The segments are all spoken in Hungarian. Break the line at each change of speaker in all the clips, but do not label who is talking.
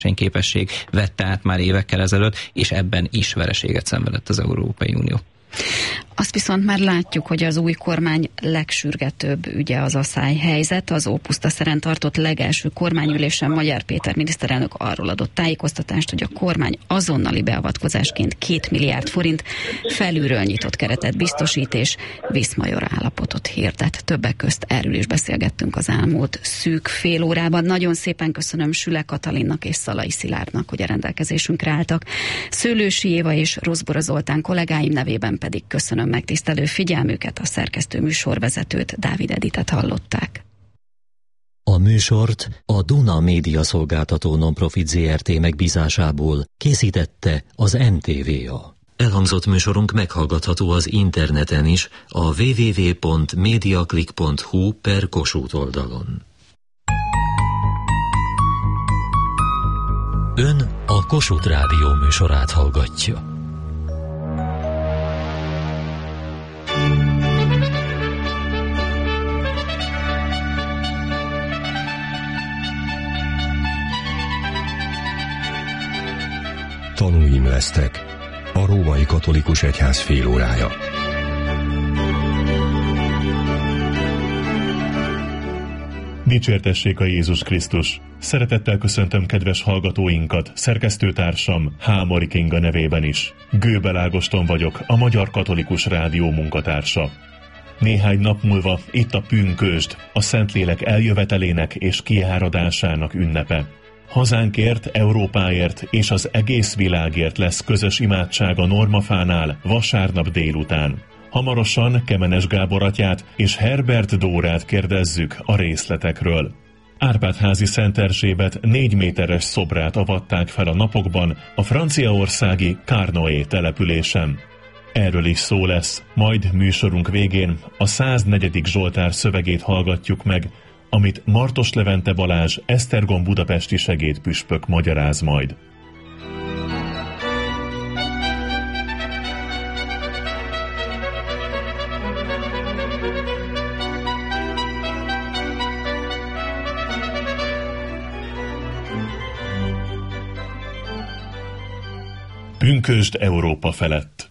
képesség vette át már évekkel ezelőtt, és ebben is vereséget szenvedett az Európai Unió.
Azt viszont már látjuk, hogy az új kormány legsürgetőbb ügye az aszályhelyzet. Az Ópusztaszeren tartott legelső kormányülésen Magyar Péter miniszterelnök arról adott tájékoztatást, hogy a kormány azonnali beavatkozásként 2 milliárd forint felülről nyitott keretet biztosít és viszmajor állapotot hirdet. Többek közt erről is beszélgettünk az elmúlt szűk fél órában. Nagyon szépen köszönöm Süle Katalinnak és Szalai Szilárdnak, hogy a rendelkezésünkre álltak. Szőlősi Éva és Rozbora Zoltán kollégáim nevében pedig köszönöm megtisztelő figyelmüket, a szerkesztő műsorvezetőt, Dávid Editet hallották.
A műsort a Duna Média Szolgáltató Nonprofit Zrt. Megbízásából készítette az NTVA. Elhangzott műsorunk meghallgatható az interneten is, a www.mediaclick.hu/Kossuth oldalon. Ön a Kossuth Rádió műsorát hallgatja.
Tanúim lesztek. A Római Katolikus Egyház félórája.
Dicsértessék a Jézus Krisztus! Szeretettel köszöntöm kedves hallgatóinkat, szerkesztőtársam Hámori Kinga nevében is. Gőbel Ágoston vagyok, a Magyar Katolikus Rádió munkatársa. Néhány nap múlva itt a pünkösd, a Szentlélek eljövetelének és kiáradásának ünnepe. Hazánkért, Európáért és az egész világért lesz közös imádság a Normafánál vasárnap délután. Hamarosan Kemenes Gábor atyát és Herbert Dórát kérdezzük a részletekről. Árpád-házi Szent Erzsébet 4 méteres szobrát avatták fel a napokban a franciaországi Carnoët településen. Erről is szó lesz, majd műsorunk végén a 104. Zsoltár szövegét hallgatjuk meg, amit Martos Levente Balázs, Esztergom budapesti segédpüspök magyaráz majd. Pünkösd Európa felett.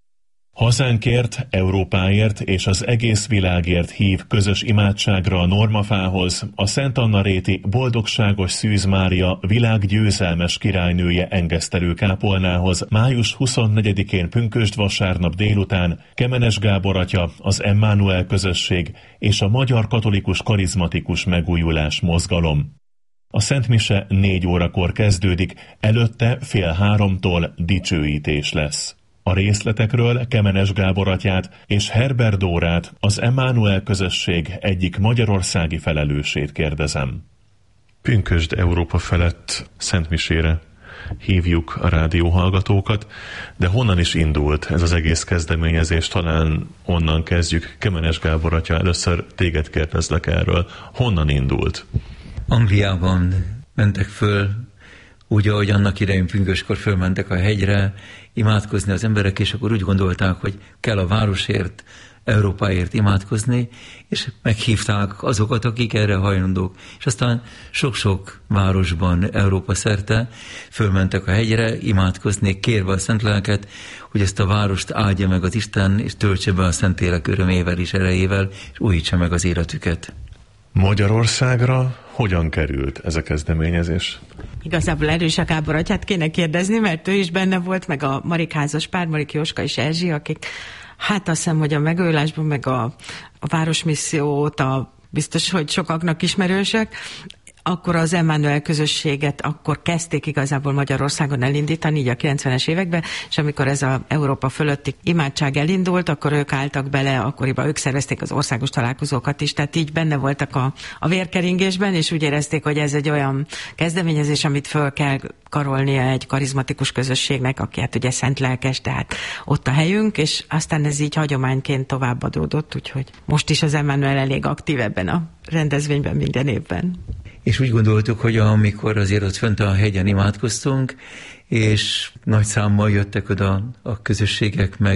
Hazánkért, Európáért és az egész világért hív közös imádságra a Normafához a Szent Anna-réti Boldogságos Szűz Mária világgyőzelmes királynője engesztelő kápolnához május 24-én pünkösd vasárnap délután Kemenes Gábor atya, az Emmanuel közösség és a Magyar Katolikus Karizmatikus Megújulás mozgalom. A Szent Mise 4 órakor kezdődik, előtte 2:30 dicsőítés lesz. A részletekről Kemenes Gábor atyát és Herbert Dórát, az Emmanuel közösség egyik magyarországi felelősét kérdezem. Pünkösd Európa felett Szent Misére hívjuk a rádióhallgatókat, de honnan is indult ez az egész kezdeményezés? Talán onnan kezdjük. Kemenes Gábor atya, először téged kérdezlek erről. Honnan indult?
Angliában mentek föl, úgy, ahogy annak idején pünköskor fölmentek a hegyre imádkozni az emberek, és akkor úgy gondolták, hogy kell a városért, Európáért imádkozni, és meghívták azokat, akik erre hajlandók. És aztán sok-sok városban Európa szerte fölmentek a hegyre imádkozni, kérve a Szent Lelket, hogy ezt a várost áldja meg az Isten, és töltse be a Szentlélek örömével és erejével, és újítsa meg az életüket.
Magyarországra hogyan került ez a kezdeményezés?
Igazából Erős Gábor atyát kéne kérdezni, mert ő is benne volt, meg a Marik házas pár, Marik Jóska és Erzsi, akik hát azt hiszem, hogy a megújulásban, meg a városmisszió óta biztos, hogy sokaknak ismerősek. Akkor az Emmanuel közösséget akkor kezdték igazából Magyarországon elindítani, így a 90-es években, és amikor ez a Európa fölötti imádság elindult, akkor ők álltak bele, akkoriban ők szervezték az országos találkozókat is, tehát így benne voltak a vérkeringésben, és úgy érezték, hogy ez egy olyan kezdeményezés, amit föl kell karolnia egy karizmatikus közösségnek, aki hát ugye szent lelkes, tehát ott a helyünk, és aztán ez így hagyományként továbbadódott, úgyhogy most is az Emmanuel elég aktív ebben a rendezvényben minden évben.
És úgy gondoltuk, hogy amikor azért ott fönt a hegyen imádkoztunk, és nagy számmal jöttek oda a közösségek, meg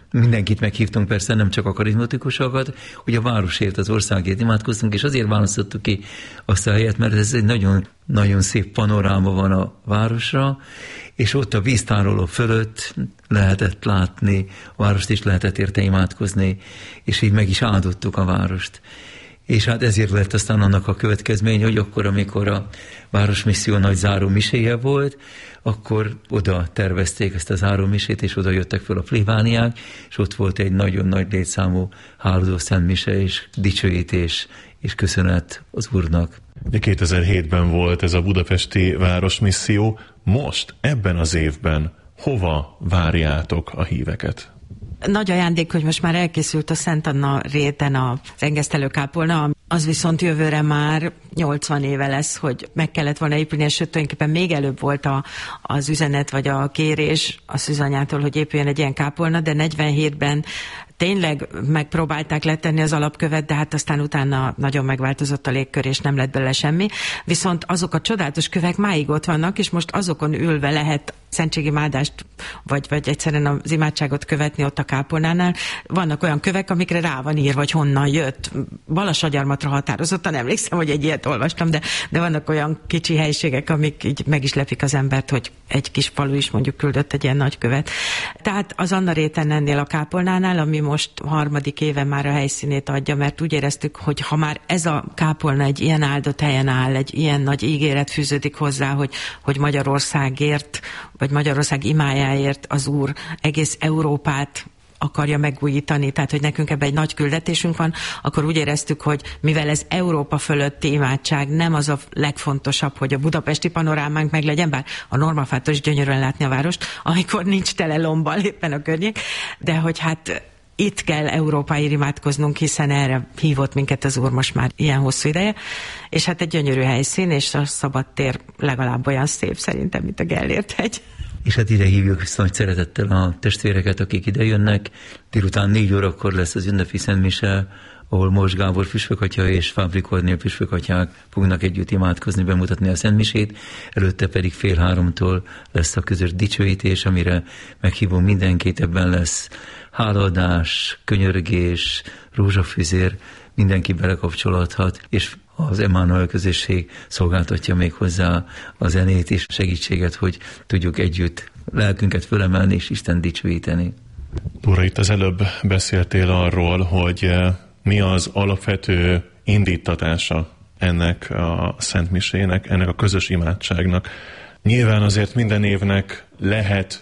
mindenkit meghívtunk, persze nem csak a karizmatikusokat, hogy a városért, az országért imádkoztunk, és azért választottuk ki azt a helyet, mert ez egy nagyon, nagyon szép panoráma van a városra, és ott a víztároló fölött lehetett látni a várost, és lehetett érte imádkozni, és így meg is áldottuk a várost. És hát ezért lett aztán annak a következmény, hogy akkor, amikor a Városmisszió nagy zárómiséje volt, akkor oda tervezték ezt a zárómisét, és oda jöttek föl a plébániák, és ott volt egy nagyon nagy létszámú hálózó szentmise, és dicsőítés, és köszönet az Úrnak.
2007-ben volt ez a budapesti Városmisszió. Most, ebben az évben hova várjátok a híveket?
Nagy ajándék, hogy most már elkészült a Szent Anna réten az engesztelőkápolna, az viszont jövőre már 80 éve lesz, hogy meg kellett volna épülni, és sőt, tulajdonképpen még előbb volt az üzenet, vagy a kérés a Szűzanyától, hogy épüljön egy ilyen kápolna, de 47-ben tényleg megpróbálták letenni az alapkövet, de hát aztán utána nagyon megváltozott a légkör, és nem lett belőle semmi. Viszont azok a csodálatos kövek máig ott vannak, és most azokon ülve lehet szentségimádászt, vagy egyszerűen az imádságot követni ott a kápolnánál. Vannak olyan kövek, amikre rá van írva, hogy honnan jött. Balassagyarmatra határozottan emlékszem, hogy egy ilyet olvastam, de vannak olyan kicsi helyiségek, amik így meg is lepik az embert, hogy egy kis falu is mondjuk küldött egy ilyen nagy követ. Tehát az Anna réten ennél a kápolnánál, ami most 3. éve már a helyszínét adja, mert úgy éreztük, hogy ha már ez a kápolna egy ilyen áldott helyen áll, egy ilyen nagy ígéret fűződik hozzá, hogy Magyarországért, vagy Magyarország imájáért az Úr egész Európát akarja megújítani, tehát hogy nekünk ebben egy nagy küldetésünk van, akkor úgy éreztük, hogy mivel ez Európa fölötti imádság, nem az a legfontosabb, hogy a budapesti panorámánk meg legyen, bár a Normafától is gyönyörűen látni a várost, amikor nincs tele lombbal éppen a környék, de hogy hát itt kell Európáért imádkoznunk, hiszen erre hívott minket az Úr most már ilyen hosszú ideje, és hát egy gyönyörű helyszín, és a szabadtér legalább olyan szép szerintem, mint a Gellért hegy.
És hát ide hívjuk nagy szeretettel a testvéreket, akik ide jönnek. Délután 4 órakor lesz az ünnepi szentmise, ahol Mors Gábor püspökatya és Fábri Kornél püspökatyák fognak együtt imádkozni, bemutatni a szentmisét. Előtte pedig 2:30-tól lesz a közös dicsőítés, amire meghívom mindenkit, ebben lesz hálaadás, könyörgés, rózsafüzér, mindenki belekapcsolódhat, és az Emmanuel közösség szolgáltatja még hozzá a zenét és segítséget, hogy tudjuk együtt lelkünket fölemelni és Isten dicsőíteni.
Ura, itt az előbb beszéltél arról, hogy mi az alapvető indítatása ennek a szentmisének, ennek a közös imádságnak. Nyilván azért minden évnek lehet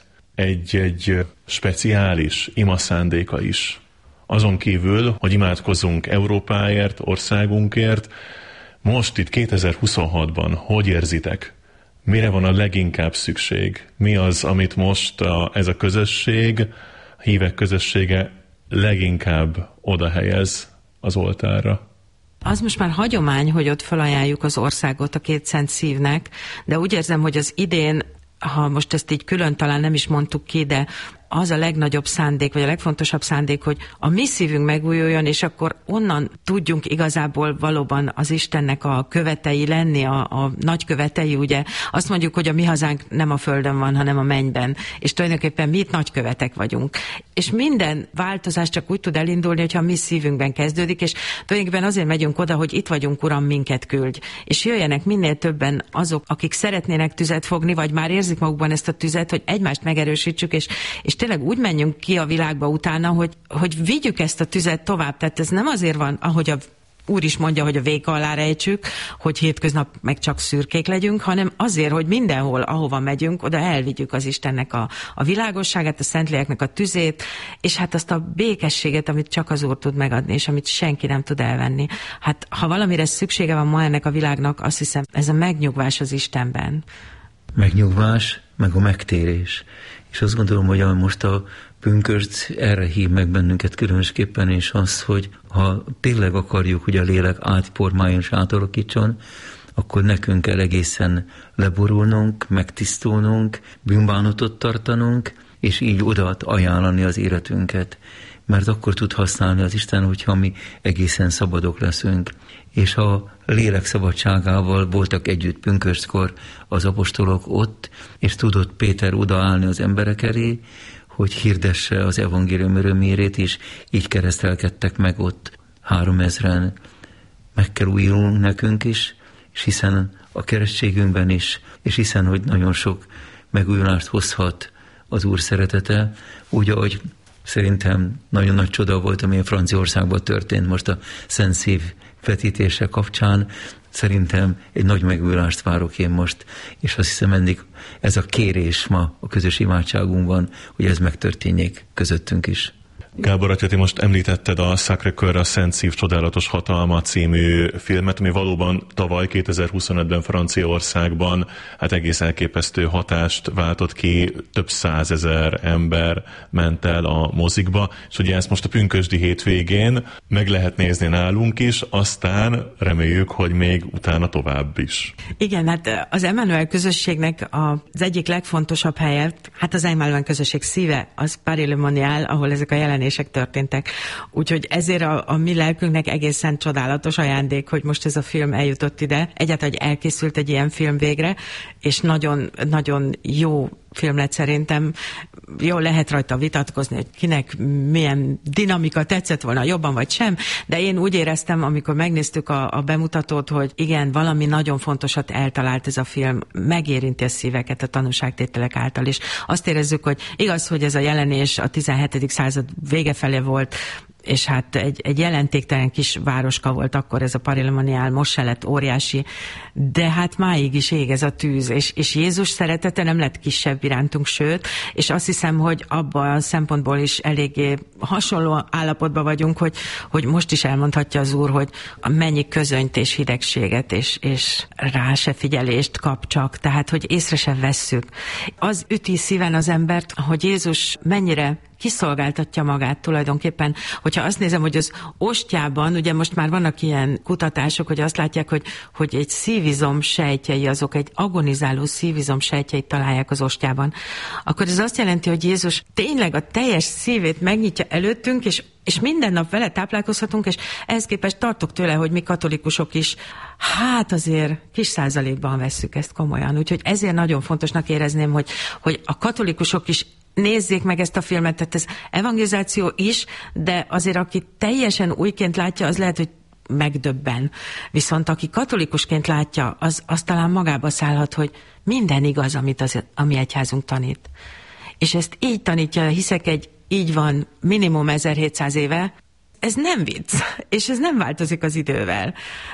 egy speciális imaszándéka is. Azon kívül, hogy imádkozzunk Európáért, országunkért, most itt 2026-ban hogy érzitek? Mire van a leginkább szükség? Mi az, amit most ez a közösség, a hívek közössége leginkább oda helyez az oltárra?
Az most már hagyomány, hogy ott felajánljuk az országot a Két Szent Szívnek, de úgy érzem, hogy az idén, ha most ezt így külön talán nem is mondtuk ki, de az a legnagyobb szándék, vagy a legfontosabb szándék, hogy a mi szívünk megújuljon, és akkor onnan tudjunk igazából valóban az Istennek a követei lenni, a nagy követei, ugye azt mondjuk, hogy a mi hazánk nem a földön van, hanem a mennyben, és tulajdonképpen mi itt nagykövetek vagyunk. És minden változás csak úgy tud elindulni, hogyha a mi szívünkben kezdődik, és tulajdonképpen azért megyünk oda, hogy itt vagyunk, Uram, minket küldj. És jöjjenek minél többen azok, akik szeretnének tüzet fogni, vagy már érzik magukban ezt a tüzet, hogy egymást megerősítsük, és tényleg úgy menjünk ki a világba utána, hogy vigyük ezt a tüzet tovább. Tehát ez nem azért van, ahogy a Úr is mondja, hogy a véka alá rejtsük, hogy hétköznap meg csak szürkék legyünk, hanem azért, hogy mindenhol, ahova megyünk, oda elvigyük az Istennek a világosságát, a Szentléleknek a tüzét, és hát azt a békességet, amit csak az Úr tud megadni, és amit senki nem tud elvenni. Hát ha valamire szüksége van ma ennek a világnak, azt hiszem, ez a megnyugvás az Istenben.
Megnyugvás, meg a megtérés. És azt gondolom, hogy most a pünkösd erre hív meg bennünket különösképpen, és az, hogy ha tényleg akarjuk, hogy a lélek átformáljon és átalakítson, akkor nekünk kell egészen leborulnunk, megtisztulnunk, bűnbánatot tartanunk, és így oda ajánlani az életünket. Mert akkor tud használni az Isten, hogyha mi egészen szabadok leszünk. És a lélek szabadságával voltak együtt pünköstkor az apostolok ott, és tudott Péter odaállni az emberek elé, hogy hirdesse az evangélium örömérét, és így keresztelkedtek meg ott 3000-en. Meg kell újulnunk nekünk is, és hiszen a keresztségünkben is, és hiszen, hogy nagyon sok megújulást hozhat az Úr szeretete, úgy, ahogy szerintem nagyon nagy csoda volt, ami a Franciaországban történt most a Szent Szív vetítése kapcsán. Szerintem egy nagy megújulást várok én most, és azt hiszem mindig ez a kérés ma a közös imádságunkban, hogy ez megtörténjék közöttünk is.
Gábor atya, ti most említetted a Sacré-Cœur, a Szent Szív csodálatos hatalma című filmet, ami valóban tavaly 2025-ben Franciaországban egész elképesztő hatást váltott ki, több 100 000 ember ment el a mozikba, és ugye ezt most a pünkösdi hétvégén meg lehet nézni nálunk is, aztán reméljük, hogy még utána tovább is.
Igen, hát az Emmanuel közösségnek az egyik legfontosabb helye, hát az Emmanuel közösség szíve, az Paris-le-Monial, ahol ezek a jelenések történtek. Úgyhogy ezért a mi lelkünknek egészen csodálatos ajándék, hogy most ez a film eljutott ide. Egyáltalán, hogy elkészült egy ilyen film végre, és nagyon, nagyon jó film lett szerintem. Jó, lehet rajta vitatkozni, hogy kinek milyen dinamika tetszett volna, jobban vagy sem, de én úgy éreztem, amikor megnéztük a bemutatót, hogy igen, valami nagyon fontosat eltalált ez a film, megérinti a szíveket a tanúságtételek által, és azt érezzük, hogy igaz, hogy ez a jelenés a 17. század vége felé volt, és hát egy jelentéktelen kis városka volt akkor ez a Paris-le-Monial, most se lett óriási, de hát máig is ég ez a tűz, és Jézus szeretete nem lett kisebb irántunk, sőt, és azt hiszem, hogy abban a szempontból is eléggé hasonló állapotban vagyunk, hogy most is elmondhatja az Úr, hogy mennyi közönyt és hidegséget, és rá se figyelést kap csak, tehát, hogy észre sem vesszük. Az üti szíven az embert, hogy Jézus mennyire kiszolgáltatja magát tulajdonképpen. Hogyha azt nézem, hogy az ostyában, ugye most már vannak ilyen kutatások, hogy azt látják, hogy egy szívizom sejtjei, azok egy agonizáló szívizom sejtjeit találják az ostyában, akkor ez azt jelenti, hogy Jézus tényleg a teljes szívét megnyitja előttünk, és minden nap vele táplálkozhatunk, és ehhez képest tartok tőle, hogy mi katolikusok is, hát azért kis százalékban vesszük ezt komolyan. Úgyhogy ezért nagyon fontosnak érezném, hogy a katolikusok is nézzék meg ezt a filmet, tehát ez evangelizáció is, de azért aki teljesen újként látja, az lehet, hogy megdöbben. Viszont aki katolikusként látja, az talán magába szállhat, hogy minden igaz, amit a mi egyházunk tanít. És ezt így tanítja, hiszek így van minimum 1700 éve, ez nem vicc, és ez nem változik az idővel.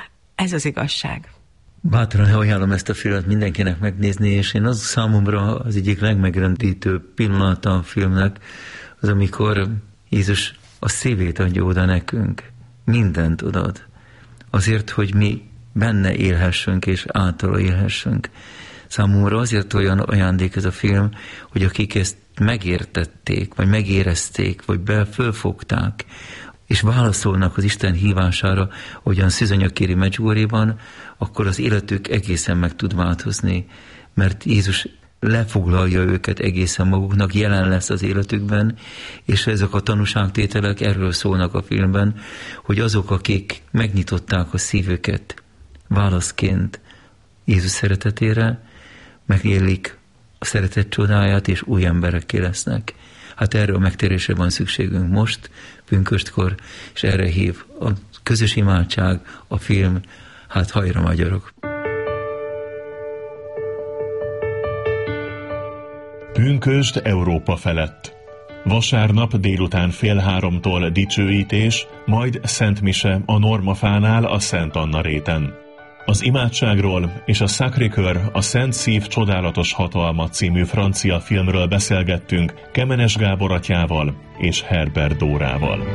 Ez az igazság.
Bátran ajánlom ezt a filmet mindenkinek megnézni, és én az számomra az egyik legmegrendítőbb pillanata a filmnek, az amikor Jézus a szívét adja oda nekünk. Mindent odad. Azért, hogy mi benne élhessünk, és általa élhessünk. Számomra azért olyan ajándék ez a film, hogy akik ezt megértették, vagy megérezték, vagy fölfogták, és válaszolnak az Isten hívására, ahogyan Szűzanya kéri Medjugorjéban, akkor az életük egészen meg tud változni, mert Jézus lefoglalja őket egészen maguknak, jelen lesz az életükben, és ezek a tanúságtételek erről szólnak a filmben, hogy azok, akik megnyitották a szívüket válaszként Jézus szeretetére, megélik a szeretet csodáját, és új emberekké lesznek. Hát erre a megtérésre van szükségünk most, pünköstkor, és erre hív a közös imádság, a film, hát hajra magyarok.
Pünkösd Európa felett. Vasárnap délután 2:30 dicsőítés, majd Szent Mise a Normafánál a Szent Anna réten. Az imádságról és a Sacré-Cœur, a Szent Szív csodálatos hatalma című francia filmről beszélgettünk Kemenes Gábor atyával és Herbert Dórával.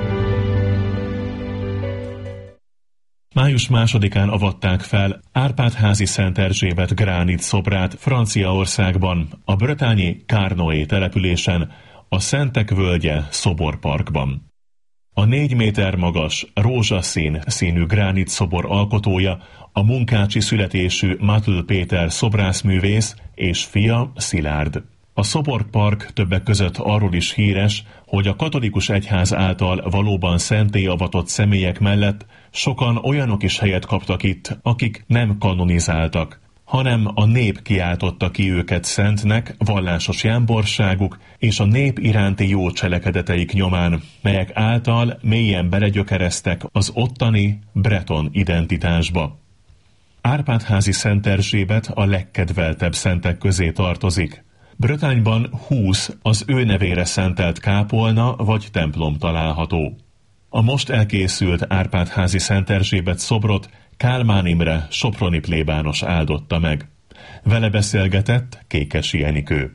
Május 2-án avatták fel Árpád-házi Szent Erzsébet gránit szobrát Franciaországban, a bretányi Carnoët településen, a Szentek völgye szoborparkban. A 4 méter magas, rózsaszín színű gránit szobor alkotója a munkácsi születésű Matl Péter szobrászművész és fia Szilárd. A szoborpark többek között arról is híres, hogy a katolikus egyház által valóban szentté avatott személyek mellett sokan olyanok is helyet kaptak itt, akik nem kanonizáltak, hanem a nép kiáltotta ki őket szentnek vallásos jámborságuk és a nép iránti jó cselekedeteik nyomán, melyek által mélyen belegyökereztek az ottani breton identitásba. Árpád-házi Szent Erzsébet a legkedveltebb szentek közé tartozik. Brötányban 20 az ő nevére szentelt kápolna vagy templom található. A most elkészült Árpád-házi Szent Erzsébet szobrot Kálmán Imre soproni plébános áldotta meg. Vele beszélgetett Kékesi Enikő.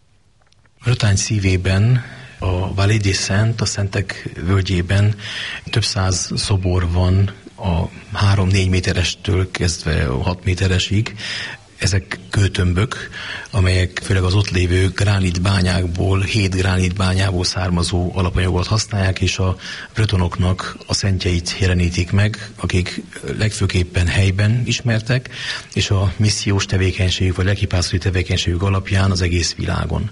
Brötány szívében, a Vallée des Saints, a Szentek völgyében több száz szobor van, a 3-4 méterestől kezdve 6 méteresig. Ezek kőtömbök, amelyek főleg az ott lévő gránitbányákból, 7 gránitbányából származó alapanyagot használják, és a bretonoknak a szentjeit jelenítik meg, akik legfőképpen helyben ismertek, és a missziós tevékenységük, vagy lelkipásztori tevékenységük alapján az egész világon.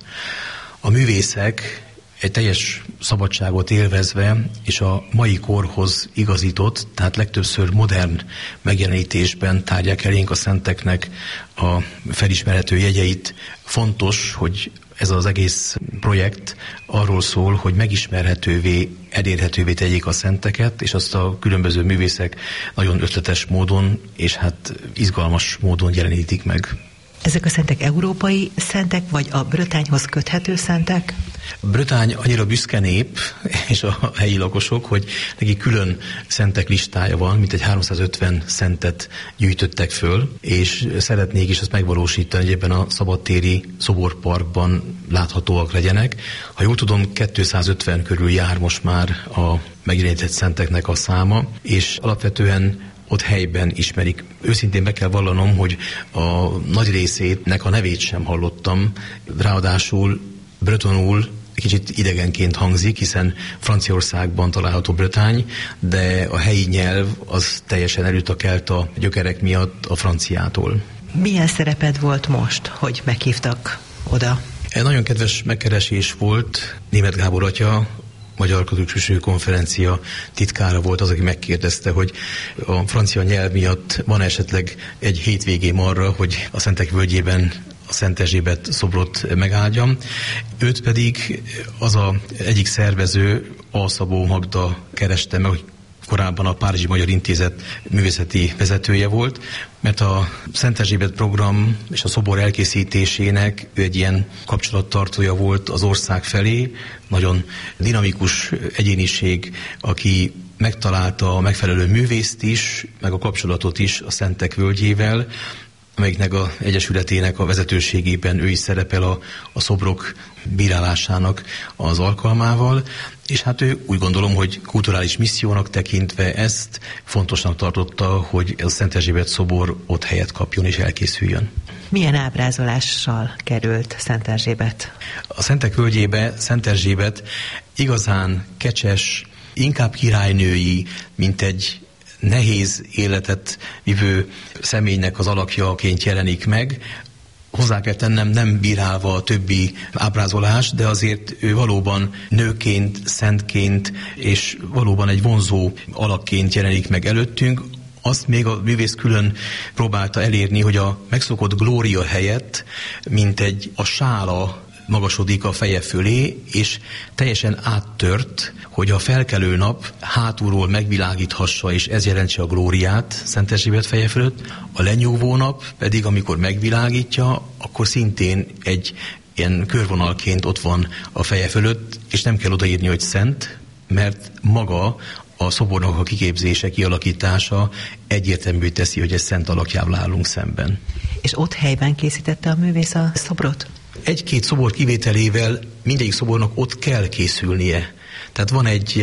A művészek egy teljes szabadságot élvezve, és a mai korhoz igazított, tehát legtöbbször modern megjelenítésben tárják elénk a szenteknek a felismerhető jegyeit. Fontos, hogy ez az egész projekt arról szól, hogy megismerhetővé, elérhetővé tegyék a szenteket, és azt a különböző művészek nagyon ötletes módon, és hát izgalmas módon jelenítik meg.
Ezek a szentek európai szentek, vagy a Brötányhoz köthető szentek?
Brötány annyira büszke nép, és a helyi lakosok, hogy neki külön szentek listája van, mint egy 350 szentet gyűjtöttek föl, és szeretnék is azt megvalósítani, hogy ebben a szabadtéri szoborparkban láthatóak legyenek. Ha jól tudom, 250 körül jár most már a megjelenített szenteknek a száma, és alapvetően ott helyben ismerik. Őszintén be kell vallanom, hogy a nagy részének a nevét sem hallottam, ráadásul bretonul kicsit idegenként hangzik, hiszen Franciaországban található Brötány, de a helyi nyelv az teljesen elütakelt a gyökerek miatt a franciától.
Milyen szereped volt most, hogy meghívtak oda?
Egy nagyon kedves megkeresés volt. Németh Gábor atya, Magyar Katolikus Konferencia titkára volt az, aki megkérdezte, hogy a francia nyelv miatt van esetleg egy hétvégém arra, hogy a Szentek völgyében a Szent Erzsébet szobrot megáldjam. Őt pedig az egyik szervező, Alszabó Magda kereste meg, hogy korábban a Párizsi Magyar Intézet művészeti vezetője volt, mert a Szent Erzsébet program és a szobor elkészítésének ő egy ilyen kapcsolattartója volt az ország felé, nagyon dinamikus egyéniség, aki megtalálta a megfelelő művészt is, meg a kapcsolatot is a Szentek völgyével, amelyiknek az egyesületének a vezetőségében ő is szerepel a szobrok bírálásának az alkalmával, és hát ő úgy gondolom, hogy kulturális missziónak tekintve ezt fontosnak tartotta, hogy ez a Szent Erzsébet szobor ott helyet kapjon és elkészüljön.
Milyen ábrázolással került Szent Erzsébet?
A Szentek völgyébe Szent Erzsébet igazán kecses, inkább királynői, mint egy nehéz életet vívő személynek az alakjaként jelenik meg. Hozzá kell tennem, nem bírálva a többi ábrázolást, de azért ő valóban nőként, szentként és valóban egy vonzó alakként jelenik meg előttünk. Azt még a művész külön próbálta elérni, hogy a megszokott glória helyett, mint a sála magasodik a feje fölé, és teljesen áttört, hogy a felkelő nap hátulról megvilágíthassa, és ez jelentse a glóriát Szent Erzsébet feje fölött. A lenyugvó nap pedig, amikor megvilágítja, akkor szintén egy ilyen körvonalként ott van a feje fölött, és nem kell odaírni, hogy szent, mert maga a szobornak a kiképzése, kialakítása egyértelművé teszi, hogy egy szent alakjával állunk szemben.
És ott helyben készítette a művész a szobrot?
Egy-két szobor kivételével mindegyik szobornak ott kell készülnie. Tehát van egy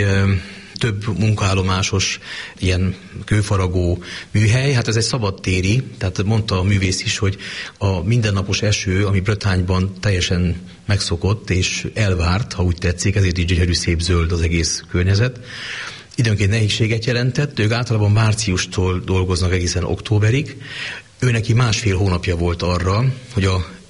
több munkaállomásos ilyen kőfaragó műhely, hát ez egy szabadtéri, tehát mondta a művész is, hogy a mindennapos eső, ami Brötányban teljesen megszokott és elvárt, ha úgy tetszik, ezért is gyönyörű szép zöld az egész környezet. Időnként nehézséget jelentett, ők általában márciustól dolgoznak egészen októberig. Ő neki 1,5 hónapja volt arra, hogy a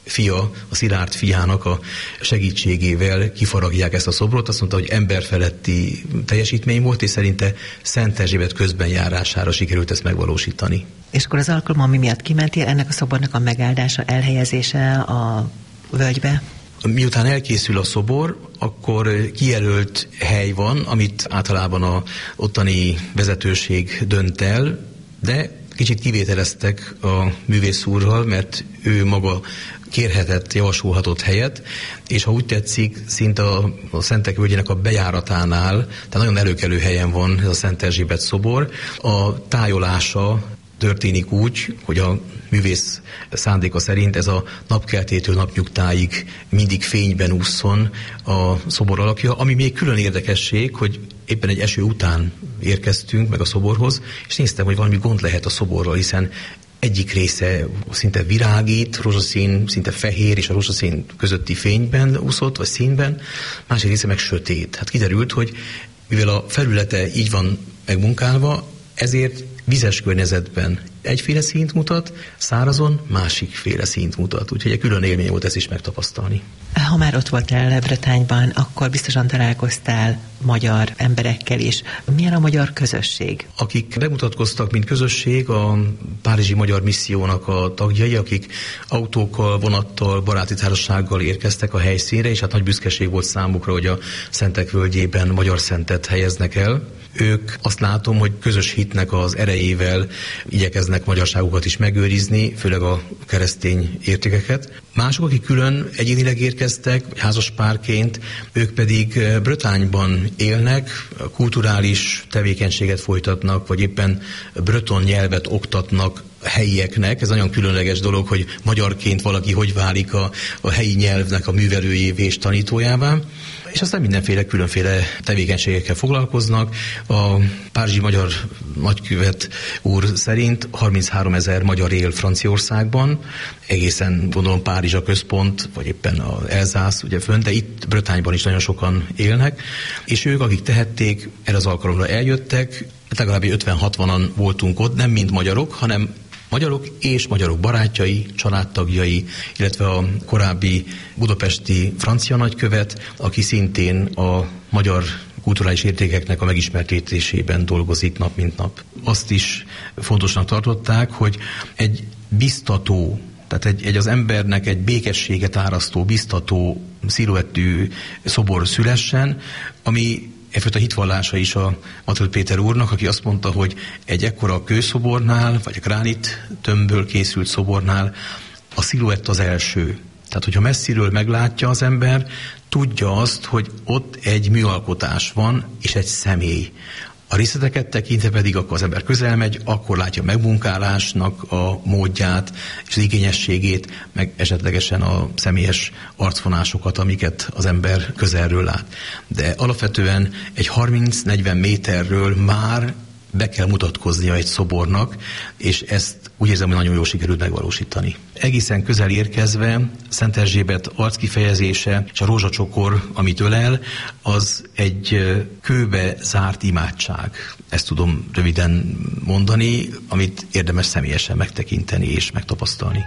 fia, a Szilárd fiának a segítségével kifaragják ezt a szobrot. Azt mondta, hogy emberfeletti teljesítmény volt, és szerinte Szent Erzsébet közbenjárására sikerült ezt megvalósítani.
És akkor az alkalom, ami miatt kimentél, ennek a szobornak a megáldása, elhelyezése a völgybe?
Miután elkészül a szobor, akkor kijelölt hely van, amit általában a ottani vezetőség dönt el, de kicsit kivételeztek a művész úrral, mert ő maga kérhetett, javasolhatott helyet, és ha úgy tetszik, szinte a Szentek völgyének a bejáratánál, tehát nagyon előkelő helyen van ez a Szent Erzsébet szobor. A tájolása történik úgy, hogy a művész szándéka szerint ez a napkeltétől napnyugtáig mindig fényben ússzon a szobor alakja, ami még külön érdekesség, hogy éppen egy eső után érkeztünk meg a szoborhoz, és néztem, hogy valami gond lehet a szoborral, hiszen egyik része szinte virágít, rózsaszín, szinte fehér, és a rózsaszín közötti fényben úszott, vagy színben, másik része meg sötét. Hát kiderült, hogy mivel a felülete így van megmunkálva, ezért vizes környezetben egyféle színt mutat, szárazon másikféle színt mutat. Úgyhogy egy külön élmény volt ezt is megtapasztalni.
Ha már ott voltál Bretagne-ban, akkor biztosan találkoztál magyar emberekkel is. Milyen a magyar közösség?
Akik bemutatkoztak, mint közösség, a Párizsi Magyar Missziónak a tagjai, akik autókkal, vonattal, baráti társasággal érkeztek a helyszínre, és hát nagy büszkeség volt számukra, hogy a Szentek völgyében magyar szentet helyeznek el. Ők azt látom, hogy közös hitnek az erejével igyekeznek magyarságukat is megőrizni, főleg a keresztény értékeket. Mások, akik külön egyénileg érkeztek, házaspárként, ők pedig Bretagne-ban élnek, kulturális tevékenységet folytatnak, vagy éppen breton nyelvet oktatnak helyieknek. Ez nagyon különleges dolog, hogy magyarként valaki hogy válik a helyi nyelvnek a művelőjévé és tanítójává. És aztán mindenféle különféle tevékenységekkel foglalkoznak. A párizsi magyar nagykövet úr szerint 33 000 magyar él Franciaországban, egészen gondolom Párizs a központ, vagy éppen az Elzász, ugye fönn, de itt Bretagne-ban is nagyon sokan élnek, és ők, akik tehették, erre az alkalomra eljöttek, legalább 50-60-an voltunk ott, nem mind magyarok, hanem magyarok és magyarok barátjai, családtagjai, illetve a korábbi budapesti francia nagykövet, aki szintén a magyar kulturális értékeknek a megismertetésében dolgozik nap mint nap. Azt is fontosnak tartották, hogy egy biztató, tehát egy az embernek egy békességet árasztó, biztató sziluettű szobor szülessen, ami egyfajta hitvallása is a Matthő Péter úrnak, aki azt mondta, hogy egy ekkora kőszobornál, vagy a gránit tömbből készült szobornál a sziluett az első. Tehát, hogyha messziről meglátja az ember, tudja azt, hogy ott egy műalkotás van, és egy személy. A részleteket tekintve pedig akkor az ember közel megy, akkor látja megmunkálásnak a módját és az igényességét, meg esetlegesen a személyes arcvonásokat, amiket az ember közelről lát. De alapvetően egy 30-40 méterről már be kell mutatkoznia egy szobornak, és ezt úgy érzem, hogy nagyon jól sikerült megvalósítani. Egészen közel érkezve Szent Erzsébet arckifejezése és a rózsacsokor, amit ölel, az egy kőbe zárt imádság. Ezt tudom röviden mondani, amit érdemes személyesen megtekinteni és megtapasztalni.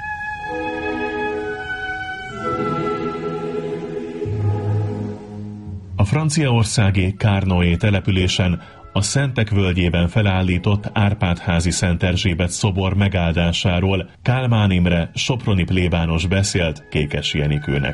A franciaországi Carnoé településen a Szentek völgyében felállított Árpád-házi Szent Erzsébet szobor megáldásáról Kálmán Imre soproni plébános beszélt Kékessy Enikőnek.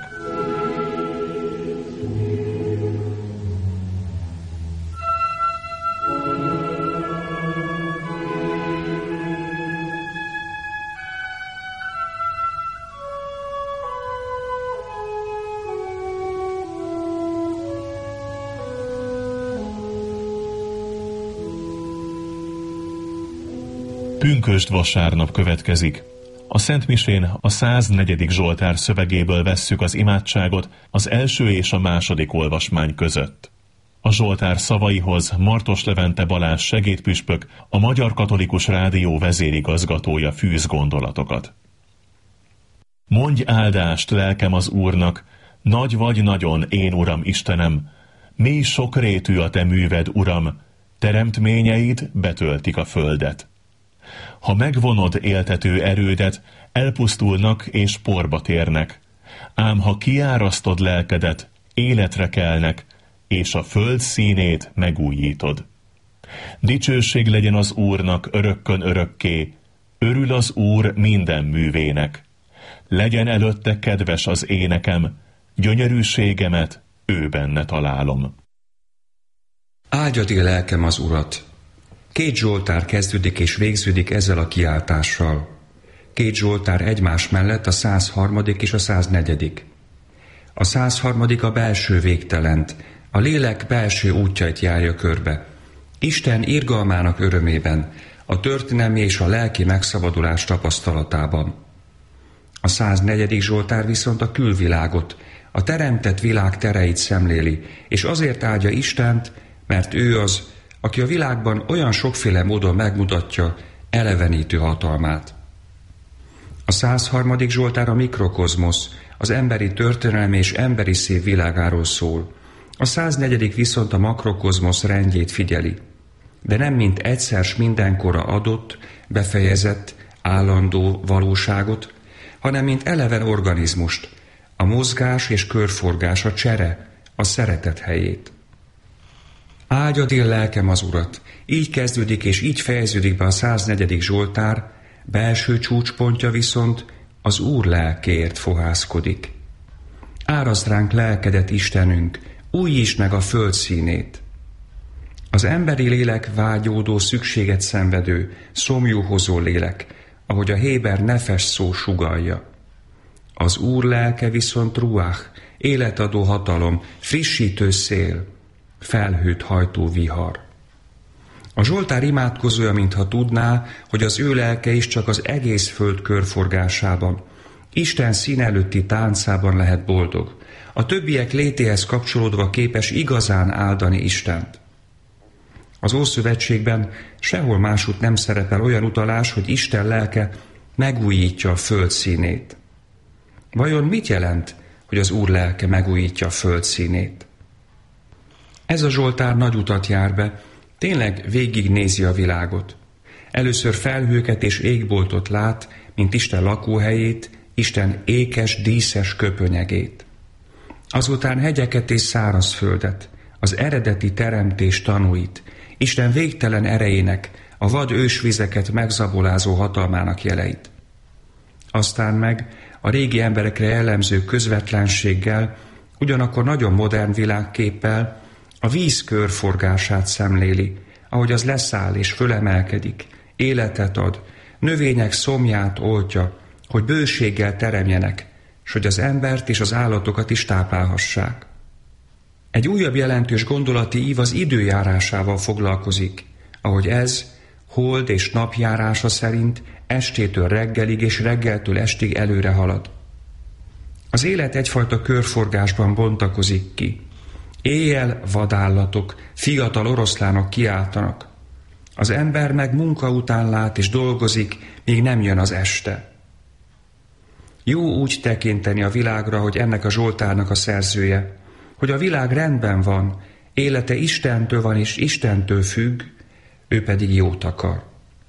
Pünkösd vasárnap következik. A szentmisén a 104. Zsoltár szövegéből vesszük az imádságot az első és a második olvasmány között. A Zsoltár szavaihoz Martos Levente Balázs segédpüspök, a Magyar Katolikus Rádió vezérigazgatója fűz gondolatokat. Mondj áldást, lelkem az Úrnak, nagy vagy nagyon, én Uram Istenem, mély sokrétű a te műved, Uram, teremtményeid betöltik a földet. Ha megvonod éltető erődet, elpusztulnak és porba térnek. Ám ha kiárasztod lelkedet, életre kelnek, és a föld színét megújítod. Dicsőség legyen az Úrnak örökkön örökké, örül az Úr minden művének. Legyen előtte kedves az énekem, gyönyörűségemet ő benne találom.
Áldjad én lelkem az Urat! 2 zsoltár kezdődik és végződik ezzel a kiáltással. 2 zsoltár egymás mellett, a 103. és a 104. A 103. a belső végtelent, a lélek belső útjait járja körbe. Isten irgalmának örömében, a történelmi és a lelki megszabadulás tapasztalatában. A 104. zsoltár viszont a külvilágot, a teremtett világ tereit szemléli, és azért áldja Istent, mert ő az, aki a világban olyan sokféle módon megmutatja elevenítő hatalmát. A 103. zsoltár a mikrokozmosz, az emberi történelmi és emberi szív világáról szól. A 104. viszont a makrokozmosz rendjét figyeli, de nem mint egyszer s mindenkorra adott, befejezett, állandó valóságot, hanem mint eleven organizmust, a mozgás és körforgás, a csere, a szeretet helyét. Áldjad én lelkem az Urat! Így kezdődik és így fejeződik be a 104. zsoltár, belső csúcspontja viszont az Úr lelkéért fohászkodik. Áraszd ránk lelkedet, Istenünk, újítsd meg a föld színét. Az emberi lélek vágyódó, szükséget szenvedő, szomjúhozó lélek, ahogy a héber nefes szó sugallja. Az Úr lelke viszont ruach, életadó hatalom, frissítő szél, felhőt hajtó vihar. A zsoltár imádkozója, mintha tudná, hogy az ő lelke is csak az egész föld körforgásában, Isten szín előtti táncában lehet boldog, a többiek létéhez kapcsolódva képes igazán áldani Istent. Az Ószövetségben sehol másút nem szerepel olyan utalás, hogy Isten lelke megújítja a föld színét. Vajon mit jelent, hogy az Úr lelke megújítja a föld színét? Ez a zsoltár nagy utat jár be, tényleg végignézi a világot. Először felhőket és égboltot lát, mint Isten lakóhelyét, Isten ékes, díszes köpönyegét. Azután hegyeket és szárazföldet, az eredeti teremtés tanúit, Isten végtelen erejének, a vad ősvizeket megzabolázó hatalmának jeleit. Aztán meg a régi emberekre jellemző közvetlenséggel, ugyanakkor nagyon modern világképpel a víz körforgását szemléli, ahogy az leszáll és fölemelkedik, életet ad, növények szomját oltja, hogy bőséggel teremjenek, s hogy az embert és az állatokat is táplálhassák. Egy újabb jelentős gondolati ív az időjárásával foglalkozik, ahogy ez hold és napjárása szerint estétől reggelig és reggeltől estig előre halad. Az élet egyfajta körforgásban bontakozik ki. Éjjel vadállatok, fiatal oroszlánok kiáltanak. Az ember meg munka után lát és dolgozik, míg nem jön az este. Jó úgy tekinteni a világra, hogy ennek a zsoltárnak a szerzője, hogy a világ rendben van, élete Istentől van és Istentől függ, ő pedig jót akar.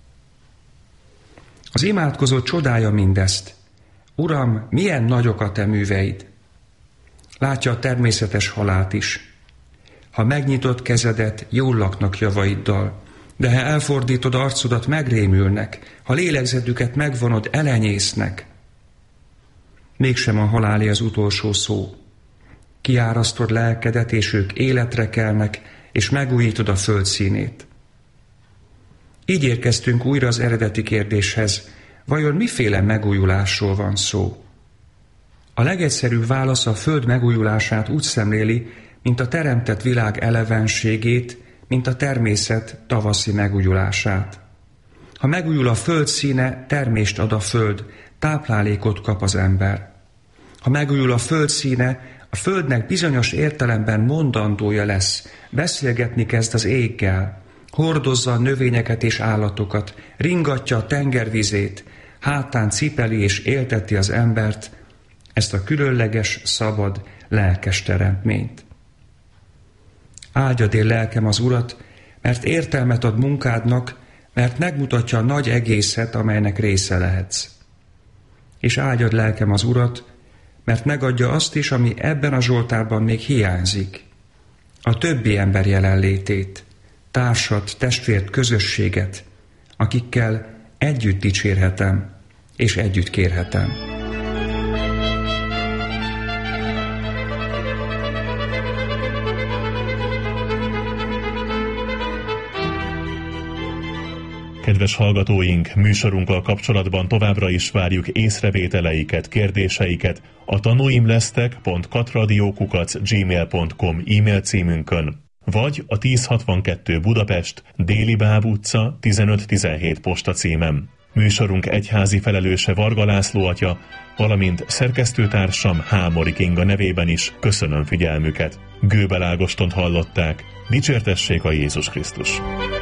Az imádkozó csodálja mindezt. Uram, milyen nagyok a te műveid! Látja a természetes halált is. Ha megnyitod kezedet, jól laknak javaiddal, de ha elfordítod arcodat, megrémülnek, ha lélegzetüket megvonod, elenyésznek. Mégsem a halálé az utolsó szó. Kiárasztod lelkedet, és ők életre kelnek, és megújítod a föld színét. Így érkeztünk újra az eredeti kérdéshez, vajon miféle megújulásról van szó? A legegyszerűbb válasz a föld megújulását úgy szemléli, mint a teremtett világ elevenségét, mint a természet tavaszi megújulását. Ha megújul a föld színe, termést ad a föld, táplálékot kap az ember. Ha megújul a föld színe, a földnek bizonyos értelemben mondandója lesz, beszélgetni kezd az éggel, hordozza a növényeket és állatokat, ringatja a tengervizét, hátán cipeli és élteti az embert, ezt a különleges, szabad, lelkes teremtményt. Áldjad én lelkem az Urat, mert értelmet ad munkádnak, mert megmutatja a nagy egészet, amelynek része lehetsz. És áldjad lelkem az Urat, mert megadja azt is, ami ebben a Zsoltárban még hiányzik. A többi ember jelenlétét, társat, testvért, közösséget, akikkel együtt dicsérhetem és együtt kérhetem.
Kedves hallgatóink, műsorunkkal kapcsolatban továbbra is várjuk észrevételeiket, kérdéseiket a tanuimlesztek.katradio@gmail.com e-mail címünkön, vagy a 1062 Budapest, Déli Báb utca 1517 postacímen. Műsorunk egyházi felelőse Varga László atya, valamint szerkesztőtársam Hámori Kinga nevében is köszönöm figyelmüket. Gőbel Ágostont hallották. Dicsértessék a Jézus Krisztus!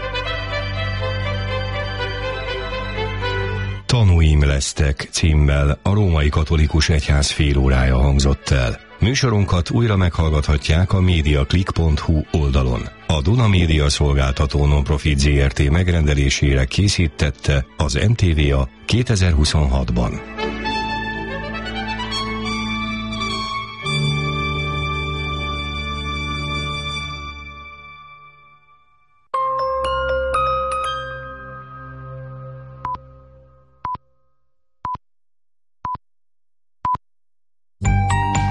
Tanuim lesztek címmel a Római Katolikus Egyház félórája hangzott el. Műsorunkat újra meghallgathatják a mediaclick.hu oldalon. A Duna Média Szolgáltató Nonprofit Zrt. Megrendelésére készítette az NTVA 2026-ban.